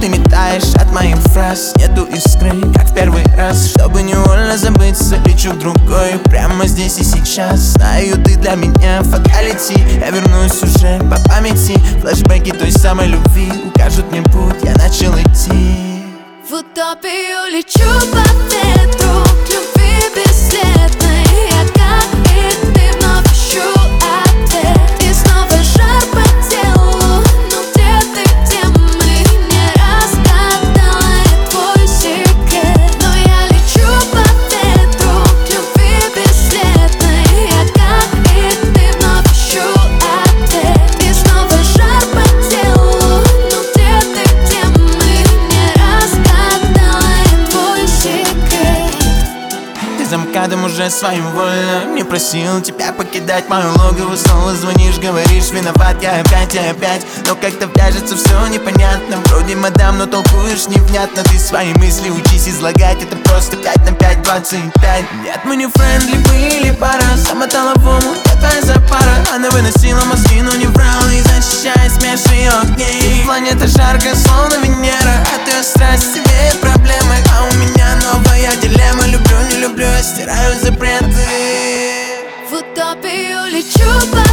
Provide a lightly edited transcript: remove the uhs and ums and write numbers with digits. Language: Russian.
ты метаешь от моих фраз. Нету искры, как в первый раз. Чтобы невольно забыться, лечу в другой прямо здесь и сейчас. Знаю, ты для меня фаталити. Я вернусь уже по памяти. Флэшбэки той самой любви укажут мне путь, я начал идти. В утопию лечу по ветру, к любви бесследной. Я как и ты вновь ищу ответ. И снова жар по телу. Ну где ты, где мы? Не разгадала я твой секрет. Но я лечу по ветру, к любви бесследной. Я как и ты вновь ищу ответ. И снова жар по телу. Ну где ты, где мы? Не разгадала я твой секрет. Ты за МКАДом уже своевольно не просил тебя покидать мое логово. Снова звонишь, говоришь, виноват я опять. Но как-то вяжется все непонятно. Вроде мадам, но толкуешь невнятно. Ты свои мысли учись излагать. Это просто 5 на 5, 25. Нет, мы не френдли, были пара. Самоталовому, я твоя запара. Она выносила мозги, но не врала. И защищает смех ее огней. Планета жаркая, словно Венера. От ее страсть тебе проблемы. А у меня новая дилемма. Люблю, не люблю, я стираю запреты. В утопию лечу по